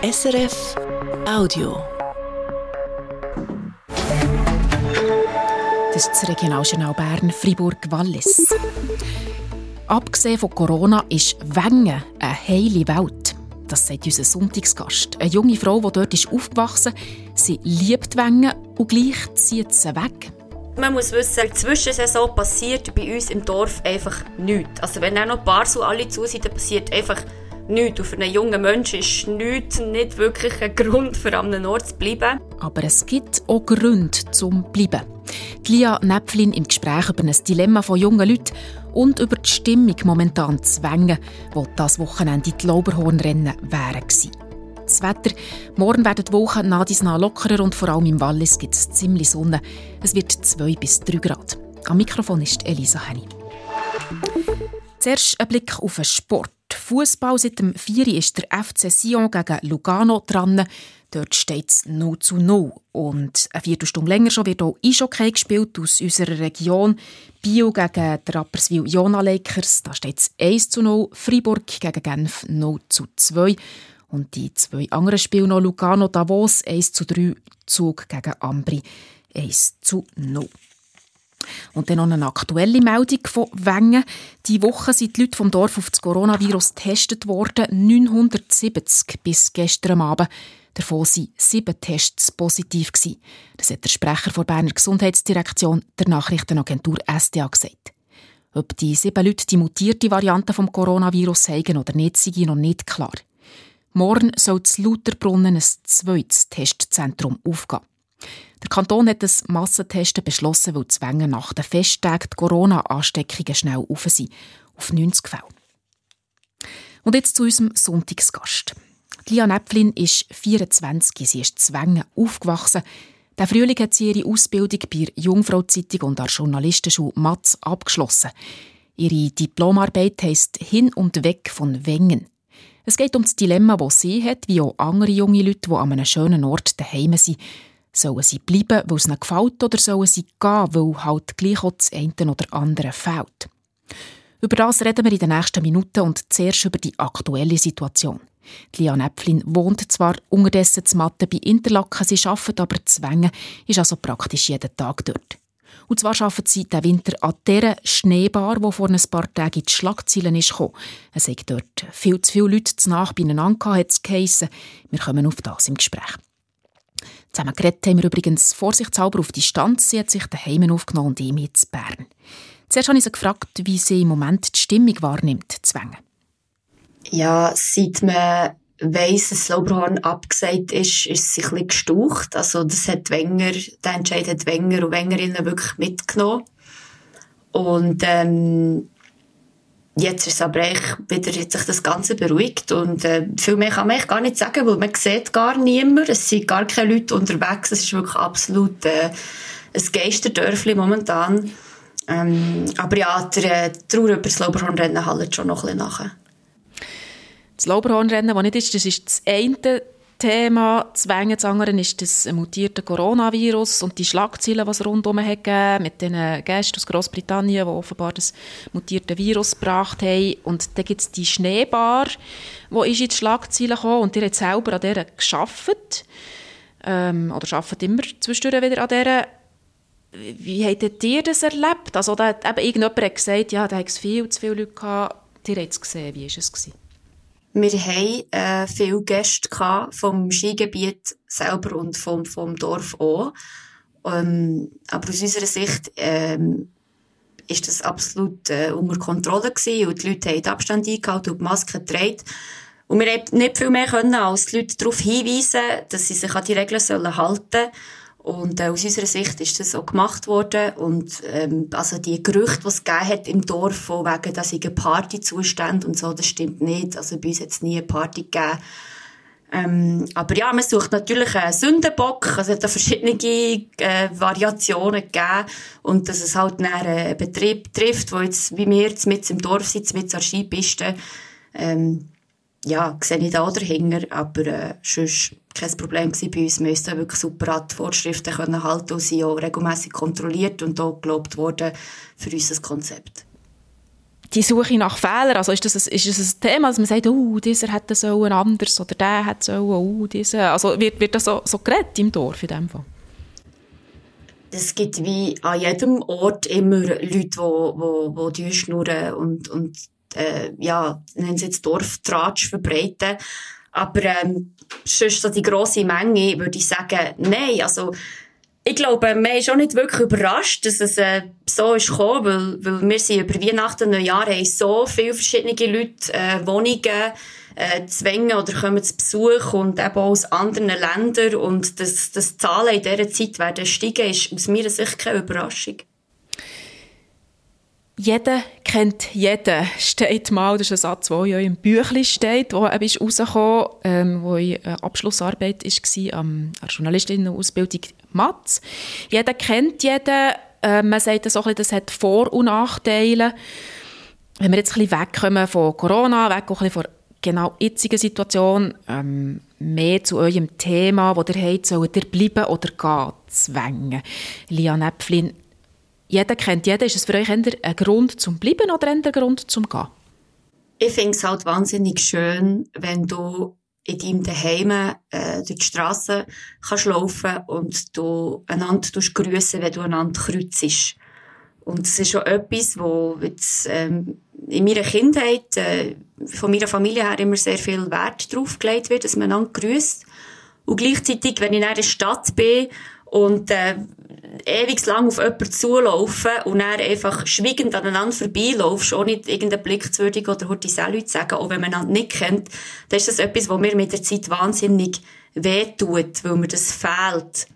SRF Audio. Das ist das Regionaljournal Bern, Fribourg-Wallis. Abgesehen von Corona ist Wengen eine heile Welt. Das sagt unser Sonntagsgast. Eine junge Frau, die dort ist aufgewachsen ist. Sie liebt Wengen und gleich zieht sie weg. Man muss wissen, Zwischensaison passiert bei uns im Dorf einfach nichts. Also wenn auch noch ein paar so alle zu sind, dann passiert einfach nichts. Und für einen jungen Menschen ist nichts nicht wirklich ein Grund, für an einem Ort zu bleiben. Aber es gibt auch Gründe zum Bleiben. Lia Näpflin im Gespräch über ein Dilemma von jungen Leuten und über die Stimmung momentan zu Wengen, wo das Wochenende die Lauberhornrennen wären gewesen. Das Wetter, morgen werden die Wochen nach dies nach lockerer und vor allem im Wallis gibt es ziemlich Sonne. Es wird 2 bis 3 Grad. Am Mikrofon ist Elisa Henny. Zuerst ein Blick auf den Sport. Fußball seit dem 4. ist der FC Sion gegen Lugano dran. Dort steht es 0:0. Und eine Viertelstunde länger schon wird auch Eishockey gespielt aus unserer Region. Bio gegen der Rapperswil-Jona Lakers, da steht es 1:0. Fribourg gegen Genf 0:2. Und die 2 anderen Spiele noch Lugano Davos 1:3, Zug gegen Ambri 1:0. Und dann noch eine aktuelle Meldung von Wengen. Diese Woche sind die Leute vom Dorf auf das Coronavirus getestet worden. 970 bis gestern Abend. Davon waren 7 Tests positiv gewesen. Das hat der Sprecher der Berner Gesundheitsdirektion der Nachrichtenagentur SDA gesagt. Ob die 7 Leute die mutierte Variante des Coronavirus haben oder nicht, sei noch nicht klar. Morgen soll in Lauterbrunnen ein zweites Testzentrum aufgehen. Der Kanton hat das Massentesten beschlossen, weil zu Wengen nach den Festtagen die Corona-Ansteckungen schnell rauf sind, auf 90 Fälle. Und jetzt zu unserem Sonntagsgast. Lia Näpflin ist 24, sie ist zu Wengen aufgewachsen. Der Frühling hat sie ihre Ausbildung bei der Jungfrau-Zeitung und der Journalistenschule Matz abgeschlossen. Ihre Diplomarbeit heisst «Hin und weg von Wengen». Es geht um das Dilemma, das sie hat, wie auch andere junge Leute, die an einem schönen Ort daheim sind. Sollen sie bleiben, weil es ihnen gefällt, oder sollen sie gehen, weil halt gleich auch das eine oder andere fehlt? Über das reden wir in den nächsten Minuten und zuerst über die aktuelle Situation. Lia Näpflin wohnt zwar unterdessen zu Matten bei Interlaken, sie arbeitet aber zu Wengen, ist also praktisch jeden Tag dort. Und zwar arbeitet sie den Winter an dieser Schneebar, die vor ein paar Tagen in die Schlagzeilen kam. Es hat dort viel zu viele Leute zu nah beieinander gehabt, hat es geheissen. Wir kommen auf das im Gespräch. Zusammen geredet haben wir übrigens vorsichtshalber auf Distanz. Sie hat sich daheim aufgenommen und ich in Bern. Zuerst habe ich sie gefragt, wie sie im Moment die Stimmung wahrnimmt, zu Wengen. Ja, seit man weiss, dass Lauberhorn abgesagt ist es sich ein bisschen gestaucht. Also das hat Wenger, der Entscheid hat Wenger und Wengerinnen wirklich mitgenommen. Und jetzt ist es aber wieder, hat sich das Ganze beruhigt und viel mehr kann man gar nicht sagen, weil man sieht gar niemand, es sind gar keine Leute unterwegs, es ist wirklich absolut ein Geisterdörfli momentan. Aber ja, der Trauer über das Lauberhornrennen hält schon noch ein bisschen nach. Das Lauberhornrennen, das nicht ist, das ist das eine Thema. Das Wengen, das andere ist das mutierte Coronavirus und die Schlagzeilen, die es rundherum gegeben mit den Gästen aus Grossbritannien, die offenbar das mutierte Virus gebracht haben. Und dann gibt es die Schneebar, die ist in die Schlagzeilen gekommen und ihr habt selber an dieser gearbeitet. Oder arbeitet immer zwischendurch wieder an dieser. Wie habt ihr das erlebt? Also da hat eben irgendjemand gesagt, ja, da hat es viel zu viele Leute gehabt. Ihr habt es gesehen, wie war es? Wir hatten viele Gäste vom Skigebiet selber und vom Dorf auch. Aber aus unserer Sicht ist das absolut unter Kontrolle gewesen und die Leute haben den Abstand eingehalten und die Maske getragen. Und wir haben nicht viel mehr können, als die Leute darauf hinweisen, dass sie sich an die Regeln halten sollen. Und aus unserer Sicht ist das auch gemacht worden. Und also die Gerüchte, die es gegeben hat im Dorf, von wegen, dass es ein Partyzustand und so, das stimmt nicht. Also bei uns hat es nie eine Party gegeben. Aber ja, man sucht natürlich einen Sündenbock. Also es hat da verschiedene Variationen gegeben. Und dass es halt einen Betrieb trifft, der jetzt, wie wir jetzt mit im Dorf sind, mit der Skipiste, ja, sehe ich da dahinter, aber sonst kein Problem gewesen bei uns. Wir mussten wirklich super an die Vorschriften halten und sind auch regelmässig kontrolliert und auch gelobt worden für unser Konzept. die Suche nach Fehlern, also ist es ein Thema, dass man sagt, dieser hätte so anders oder der hat so, dieser, also wird das so geredet im Dorf in dem Fall? Es gibt wie an jedem Ort immer Leute, die schnurren und nennen sie jetzt Dorftratsch verbreiten. Aber sonst so die grosse Menge würde ich sagen, nein, also ich glaube, man ist auch nicht wirklich überrascht, dass es so ist gekommen, weil wir sind über Weihnachten und Neujahr haben so viele verschiedene Leute Wohnungen zwängen oder kommen zu Besuch und eben auch aus anderen Ländern und das Zahlen in dieser Zeit werden steigen, ist aus meiner Sicht keine Überraschung. Jeder kennt jeden, steht mal, das ist ein Satz, der in eurem Büchlein steht, der ist rausgekommen, wo eine Abschlussarbeit war an der Journalistinnen-Ausbildung Matz. Jeder kennt jeden, man sagt so ein bisschen, das hat Vor- und Nachteile. Wenn wir jetzt ein bisschen wegkommen von Corona, weg auch ein bisschen von genau jetzigen Situation, mehr zu eurem Thema, das ihr habt, sollt ihr bleiben oder gehen, zwängen. Liane Äpflin, jeder kennt jeden. Ist es für euch eher ein Grund zum Bleiben oder eher ein Grund zum Gehen? Ich finde es halt wahnsinnig schön, wenn du in deinem Zuhause durch die Strasse kannst laufen und du einander grüssen, wenn du einander kreuzt. Und es ist schon etwas, wo jetzt, in meiner Kindheit von meiner Familie her immer sehr viel Wert drauf gelegt wird, dass man einander grüsst. Und gleichzeitig, wenn ich in einer Stadt bin und ewig lang auf jemanden zulaufen und dann einfach schweigend aneinander vorbeilaufst, ohne irgendeinen Blick zu würdigen oder heute Salut zu sagen, auch wenn man einander nicht kennt, dann ist das etwas, was mir mit der Zeit wahnsinnig wehtut, weil mir das fehlt.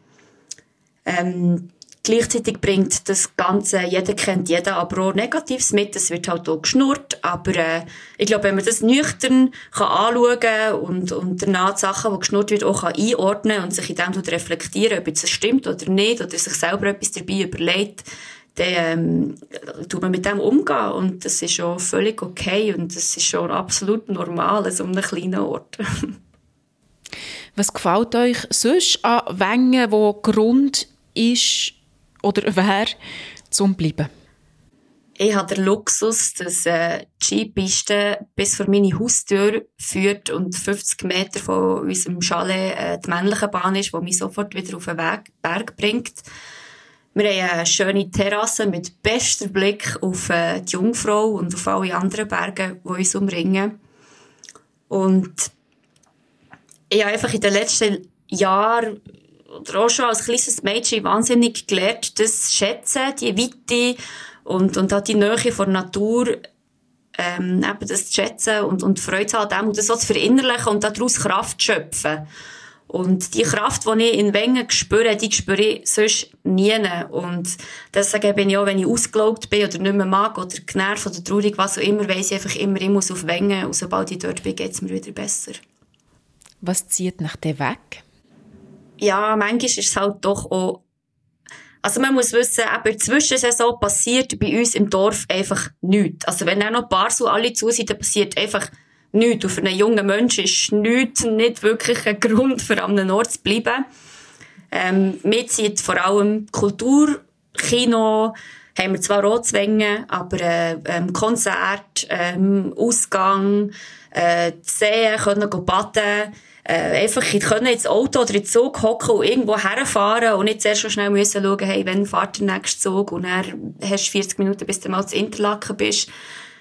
Gleichzeitig bringt das Ganze, jeder kennt jeden, aber auch Negatives mit. Es wird halt auch geschnurrt. Aber ich glaube, wenn man das nüchtern kann anschauen und danach die Sachen, die geschnurrt wird, auch einordnen kann und sich in dem reflektieren, ob es stimmt oder nicht, oder sich selber etwas dabei überlegt, dann tut man mit dem umgehen. Und das ist schon völlig okay und das ist schon absolut normal in so einem kleinen Ort. Was gefällt euch sonst an Wengen, wo Grund ist, oder wer zum Bleiben? Ich habe den Luxus, dass die Skipiste bis vor meine Haustür führt und 50 Meter von unserem Chalet die männliche Bahn ist, die mich sofort wieder auf den Berg bringt. Wir haben eine schöne Terrasse mit bestem Blick auf die Jungfrau und auf alle anderen Berge, die uns umringen. Und ich habe einfach in den letzten Jahren oder auch schon als kleines Mädchen wahnsinnig gelernt, das schätzen, die Weite und auch die Nähe von der Natur, eben das zu schätzen und Freude zu haben und das so zu verinnerlichen und daraus Kraft zu schöpfen. Und die Kraft, die ich in Wengen spüre, die spüre ich sonst nie. Und deswegen bin ich auch, wenn ich ausgelaugt bin oder nicht mehr mag oder genervt oder traurig, was auch immer, weiss ich einfach immer, ich muss auf Wengen und sobald ich dort bin, geht es mir wieder besser. Was zieht nach dir weg? Ja, manchmal ist es halt doch auch, also man muss wissen, eben in der Zwischensaison passiert bei uns im Dorf einfach nichts. Also wenn auch noch Bars und alle zu sind, dann passiert einfach nichts. Und für einen jungen Menschen ist nichts nicht wirklich ein Grund, für an einem Ort zu bleiben. Mir zieht vor allem Kultur, Kino, haben wir zwar auch Zwänge, aber Konzert, Ausgang, Seen, können baden, einfach können ins Auto oder in den Zug hocken und irgendwo herfahren und nicht sehr so schnell müssen schauen, hey, wann fährt der nächste Zug und dann hast du 40 Minuten, bis du mal zu Interlaken bist.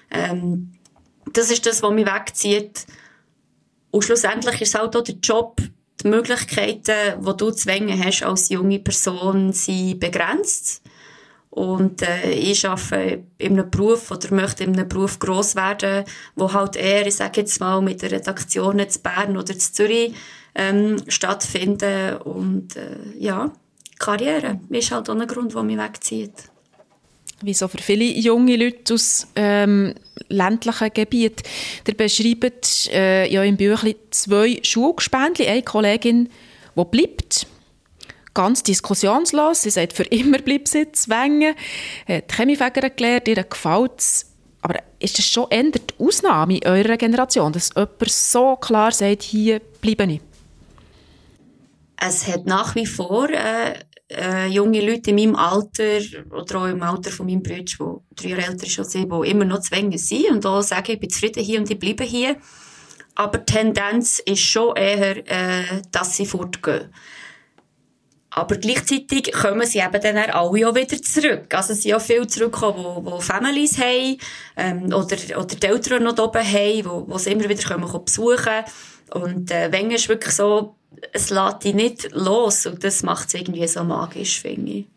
Das ist das, was mich wegzieht. Und schlussendlich ist halt auch der Job, die Möglichkeiten, die du Zwänge hast als junge Person, sind begrenzt. Und ich arbeite in einem Beruf oder möchte in einem Beruf gross werden, wo halt eher, ich sage jetzt mal, mit der Redaktion in Bern oder in Zürich stattfinden. Und Karriere ist halt auch ein Grund, der mich wegzieht. Wie so für viele junge Leute aus ländlichen Gebieten. Ihr beschreibt ja im Büchlein 2 Schulgespendli, eine Kollegin, die bleibt. Ganz diskussionslos. Sie sagt, für immer bleibt sie zu Wengen. Die Chemiefägerin gelernt, ihr gefällt es. Aber ist das schon eher die Ausnahme in eurer Generation, dass jemand so klar sagt, hier bleibe ich? Es hat nach wie vor junge Leute in meinem Alter, oder auch im Alter von meinem Bruder, der 3 Jahre älter ist als ich, die immer noch zu Wengen sind und auch sagen, ich bin zufrieden hier und ich bleibe hier. Aber die Tendenz ist schon eher, dass sie fortgehen. Aber gleichzeitig kommen sie eben dann alle auch wieder zurück. Also es sind auch viele zurückgekommen, die Families haben, oder die Eltern noch oben haben, die sie immer wieder besuchen können. Und Wengen ist wirklich so, es lässt dich nicht los. Und das macht es irgendwie so magisch, finde ich.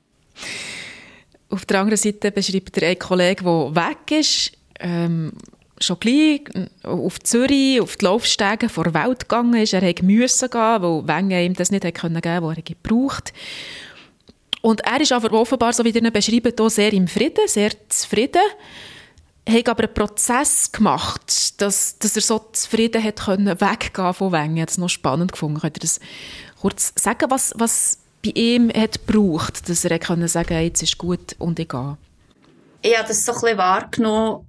Auf der anderen Seite beschreibt ein Kollege, der weg ist, schon gleich auf Zürich, auf die Laufstege vor der Welt gegangen ist. Er musste gehen, weil Wengen ihm das nicht geben konnte, was er gebraucht. Und er ist aber offenbar, so wie ihr ihn beschreibt, auch sehr im Frieden, sehr zufrieden. Er hat aber einen Prozess gemacht, dass er so zufrieden hat können weggehen von Wengen. Ich habe es noch spannend gefunden. Könnt ihr das kurz sagen, was bei ihm hat gebraucht, dass er können sagen, jetzt ist gut und ich gehe? Ich habe das so ein bisschen wahrgenommen.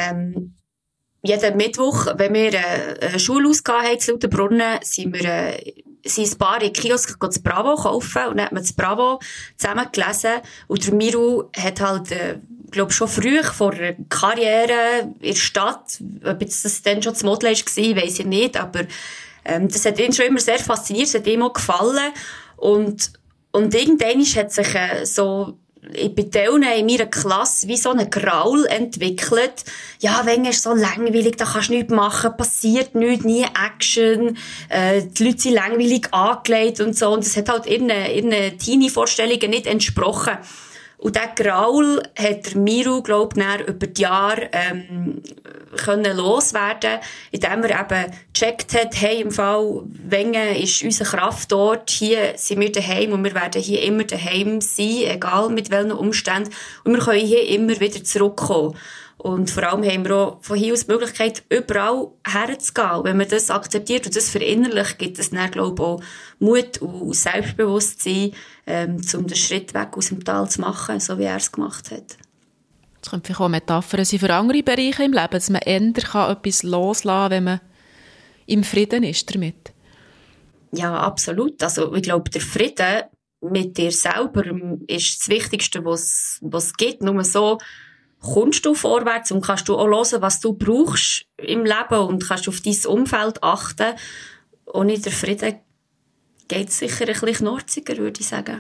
Jeden Mittwoch, wenn wir eine Schulausgabe haben zu Lauterbrunnen, sind ein paar in den Kiosk das Bravo kaufen und dann hat man das Bravo zusammen gelesen. Und der Miru hat halt, glaube schon früh vor der Karriere in der Stadt, ob jetzt das dann schon das Model war, weiss ich nicht, aber das hat ihn schon immer sehr fasziniert, es hat ihm auch gefallen. Und irgendwann hat sich so bei Teilen in meiner Klasse wie so ein Graul entwickelt. Ja, Wengen ist so langweilig, da kannst du nichts machen, passiert nichts, nie Action, die Leute sind langweilig angelegt und so. Und das hat halt ihren Teenie-Vorstellungen nicht entsprochen. Und der Graul hat der Miru, glaub ich, über die Jahre können loswerden, indem er eben gecheckt hat, hey, im Fall Wengen ist unser Kraftort, hier sind wir daheim und wir werden hier immer daheim sein, egal mit welchen Umständen. Und wir können hier immer wieder zurückkommen. Und vor allem haben wir auch von hier aus die Möglichkeit, überall herzugehen. Wenn man das akzeptiert und das verinnerlicht, gibt es dann, glaube ich, auch Mut und Selbstbewusstsein, um den Schritt weg aus dem Tal zu machen, so wie er es gemacht hat. Das könnte vielleicht auch Metaphern sein für andere Bereiche im Leben, dass man eher etwas loslassen kann, wenn man im Frieden ist damit. Ja, absolut. Also ich glaube, der Frieden mit dir selber ist das Wichtigste, was es gibt. Nur so kommst du vorwärts und kannst du auch hören, was du brauchst im Leben und kannst auf dein Umfeld achten. Ohne den Frieden geht es sicher ein bisschen knorziger, würde ich sagen.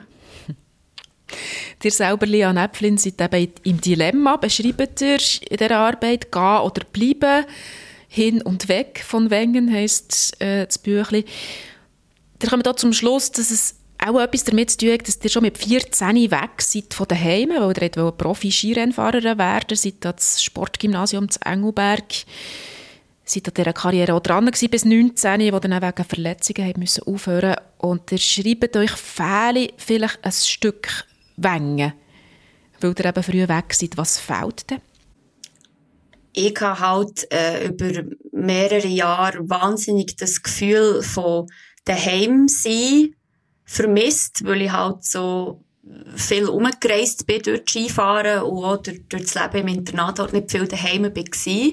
Dir selber, Liane Äpflin, seid eben im Dilemma. Beschreibt ihr in dieser Arbeit «Gehen oder bleiben?» «Hin und weg» von Wengen heisst das Büchlein. Wir kommen hier zum Schluss, dass es auch etwas damit zu tun hat, dass ihr schon mit 14 weg seid von daheim, weil ihr Profi-Skirennfahrerin werden, seid an das Sportgymnasium zu Engelberg, seid an dieser Karriere auch dran gewesen bis 19, wo dann auch wegen Verletzungen müssen aufhören. Und ihr schreibt euch fehle vielleicht ein Stück Wengen, weil ihr eben früh weg seid. Was fehlt denn? Ich habe halt über mehrere Jahre wahnsinnig das Gefühl von daheim sein vermisst, weil ich halt so viel umgereist bin durch Skifahren und auch durch das Leben im Internat halt nicht viel daheim war.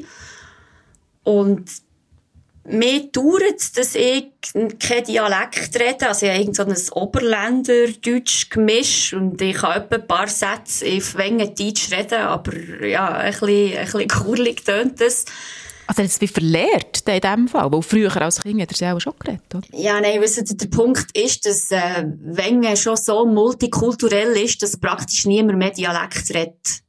Und mir dauert es, dass ich kein Dialekt rede. Also ich habe irgend so ein Oberländer-Deutsch-Gemisch und ich kann etwa ein paar Sätze auf Wengen-Deutsch reden, aber ja, ein bisschen kurlig tönt das. Also jetzt wie verlehrt in diesem Fall, weil früher als Kind hat er ja auch schon geredet, oder? Ja, nein, weißt du, der Punkt ist, dass Wengen schon so multikulturell ist, dass praktisch niemand mehr Dialekt redet.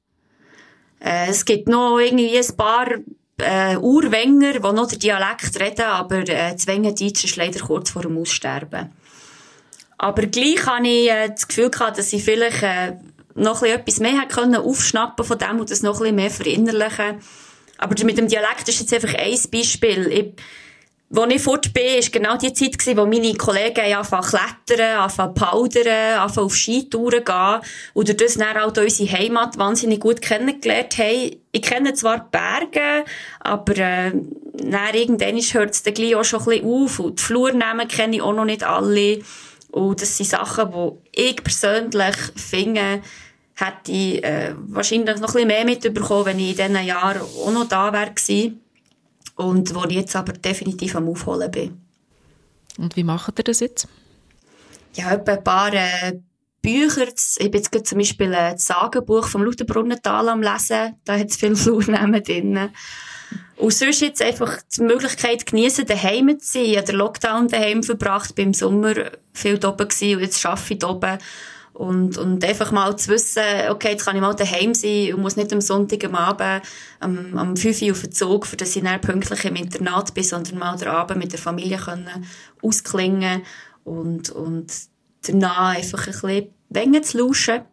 Es gibt noch irgendwie ein paar Urwenger, die noch den Dialekt reden, aber das Wengen-Deutsch ist leider kurz vor dem Aussterben. Aber gleich habe ich das Gefühl gehabt, dass ich vielleicht noch etwas mehr aufschnappen von dem und das noch ein bisschen mehr verinnerlichen. Aber mit dem Dialekt ist jetzt einfach ein Beispiel. Als ich fort bin, war genau die Zeit, wo meine Kollegen anfangen klettern, anfangen powdern, anfangen auf Skitouren gehen und durch das dann auch unsere Heimat wahnsinnig gut kennengelernt haben. Ich kenne zwar die Berge, aber dann irgendwann hört es dann gleich auch schon ein bisschen auf und die Flurnamen kenne ich auch noch nicht alle. Und das sind Sachen, die ich persönlich finde, hätte ich wahrscheinlich noch ein bisschen mehr mitbekommen, wenn ich in diesen Jahren auch noch da wäre gewesen. Und wo ich jetzt aber definitiv am Aufholen bin. Und wie macht ihr das jetzt? Ja, etwa ein paar Bücher, ich bin jetzt gerade zum Beispiel das Sagenbuch vom Lauterbrunnental am Lesen, da hat es viele Flurnamen drin. Und sonst jetzt einfach die Möglichkeit geniessen, daheim zu sein. Ich habe den Lockdown daheim verbracht, bin im Sommer viel da oben gewesen und jetzt arbeite ich da oben. Und einfach mal zu wissen, okay, jetzt kann ich mal daheim sein und muss nicht am Sonntag am Abend am 5 Uhr auf den Zug, für dass ich dann pünktlich im Internat bin, sondern mal den Abend mit der Familie können ausklingen und danach einfach ein bisschen länger zu lauschen.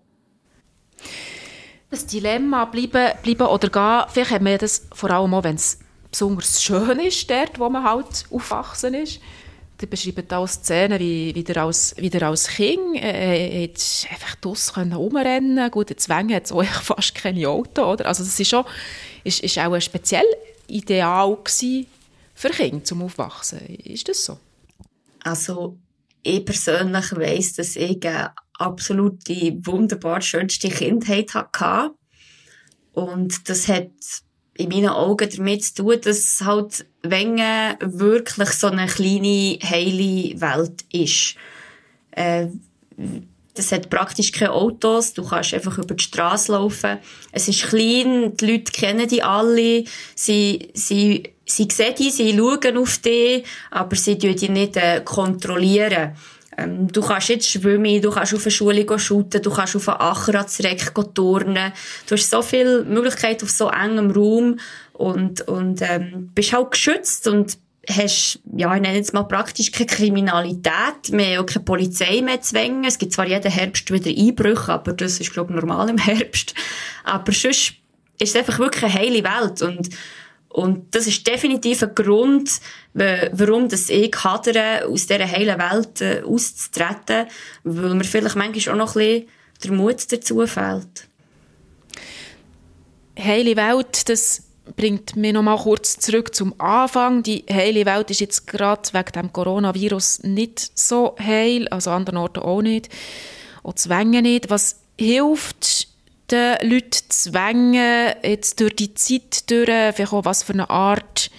Das Dilemma, bleiben oder gehen, vielleicht hat man das vor allem auch, wenn es besonders schön ist, dort, wo man halt aufgewachsen ist. Die beschreiben auch Szenen, wie der als Kind einfach draussen rumrennen konnte. Gut, in Wengen hat es auch fast keine Auto, oder? Also das ist auch ein speziell Ideal gewesen für Kinder zum Aufwachsen. Ist das so? Also ich persönlich weiss, dass ich eine absolute, wunderbar schönste Kindheit hatte. Und das hat in meinen Augen damit zu tun, dass halt Wengen wirklich so eine kleine, heile Welt ist. Das hat praktisch keine Autos, du kannst einfach über die Straße laufen. Es ist klein, die Leute kennen die alle, sie sehen dich, sie schauen auf dich, aber sie tun dich nicht kontrollieren. Du kannst jetzt schwimmen, du kannst auf eine Schule shooten, du kannst auf einen Acher ans Reck turnen. Du hast so viele Möglichkeiten auf so engem Raum und bist halt geschützt und hast, ja, ich nenne jetzt mal praktisch keine Kriminalität, wir haben auch keine Polizei mehr zu Wengen. Es gibt zwar jeden Herbst wieder Einbrüche, aber das ist, glaube ich, normal im Herbst. Aber sonst ist es einfach wirklich eine heile Welt und das ist definitiv ein Grund, warum das ich hadere, aus dieser heilen Welt auszutreten, weil mir vielleicht manchmal auch noch ein bisschen der Mut dazu fehlt. Heile Welt, das bringt mich noch mal kurz zurück zum Anfang. Die heile Welt ist jetzt gerade wegen dem Coronavirus nicht so heil, also an anderen Orten auch nicht, auch Zwänge nicht. Was hilft den Leuten Zwänge jetzt durch die Zeit durch, vielleicht auch was für eine Art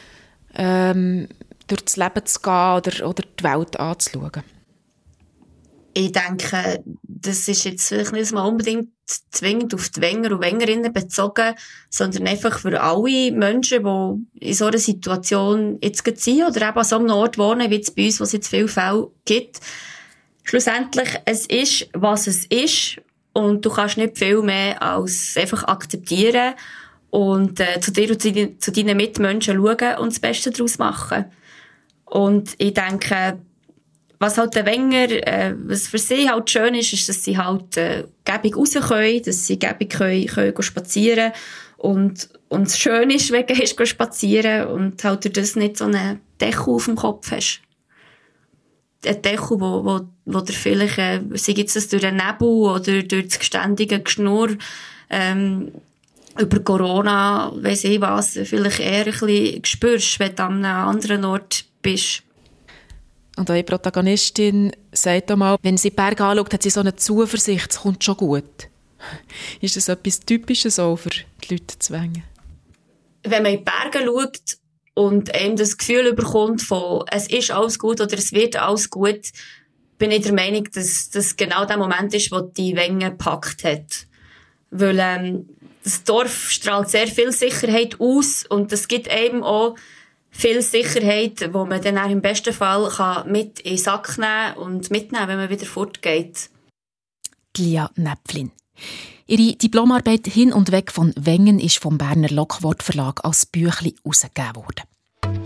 durch das Leben zu gehen oder die Welt anzuschauen? Ich denke, das ist jetzt vielleicht nicht mal unbedingt zwingend auf die Wenger und Wengerinnen bezogen, sondern einfach für alle Menschen, die in so einer Situation jetzt sind oder eben an so einem Ort wohnen, wie jetzt bei uns, wo es jetzt viele Fälle gibt. Schlussendlich, es ist, was es ist und du kannst nicht viel mehr als einfach akzeptieren und zu dir und zu deinen Mitmenschen schauen und das Beste daraus machen. Und ich denke, was halt der Wenger, was für sie halt schön ist, ist, dass sie halt gäbig raus können, dass sie gäbig können spazieren und es schön ist, wenn du gehst spazieren und halt durch das nicht so einen Deckel auf dem Kopf hast. Ein Deckel, wo dir vielleicht, sei jetzt das durch den Nebel oder durch das ständige Geschnurr, über Corona, weiss ich was, vielleicht eher ein bisschen spürst, wenn du an einem anderen Ort bist. Und eure Protagonistin sagt einmal, wenn sie die Berge anschaut, hat sie so eine Zuversicht, es kommt schon gut. Ist das etwas Typisches auch für die Leute zu Wengen? Wenn man in die Berge schaut und einem das Gefühl bekommt von, es ist alles gut oder es wird alles gut, bin ich der Meinung, dass das genau der Moment ist, wo die Wengen gepackt hat. Weil das Dorf strahlt sehr viel Sicherheit aus und das gibt einem auch viel Sicherheit, wo man dann auch im besten Fall mit in den Sack nehmen und mitnehmen, wenn man wieder fortgeht. Lia Näpflin. Ihre Diplomarbeit «Hin und weg von Wengen» ist vom Berner Lockwort Verlag als Büchlein herausgegeben worden.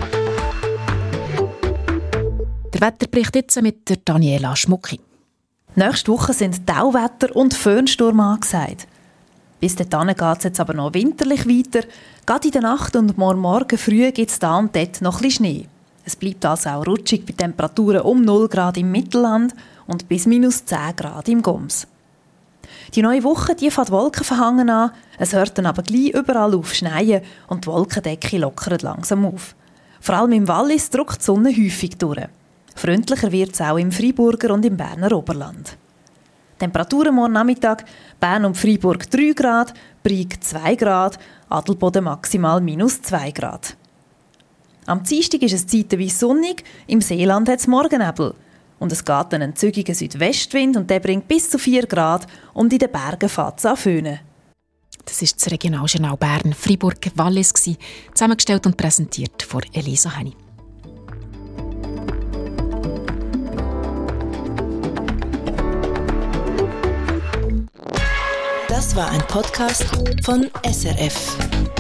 Der Wetterbericht jetzt mit der Daniela Schmucki. Nächste Woche sind Tauwetter und Föhnsturm angesagt. Bis dahin geht es jetzt aber noch winterlich weiter. Gerade in der Nacht und morgen früh gibt es da und dort noch ein bisschen Schnee. Es bleibt also auch rutschig bei Temperaturen um 0 Grad im Mittelland und bis minus 10 Grad im Goms. Die neue Woche fängt wolkenverhangen an, es hört dann aber gleich überall auf schneien und die Wolkendecke lockert langsam auf. Vor allem im Wallis drückt die Sonne häufig durch. Freundlicher wird es auch im Freiburger und im Berner Oberland. Temperaturen morgen Nachmittag, Bern und Freiburg 3 Grad, Brig 2 Grad, Adelboden maximal minus 2 Grad. Am Dienstag ist es zeitweise sonnig, im Seeland hat es Morgennebel. Und es geht dann ein zügiger Südwestwind und der bringt bis zu 4 Grad und in den Bergen fängt es an zu föhnen. Das war das Regionaljournal Bern Fribourg-Wallis, zusammengestellt und präsentiert von Elisa Henny. Das war ein Podcast von SRF.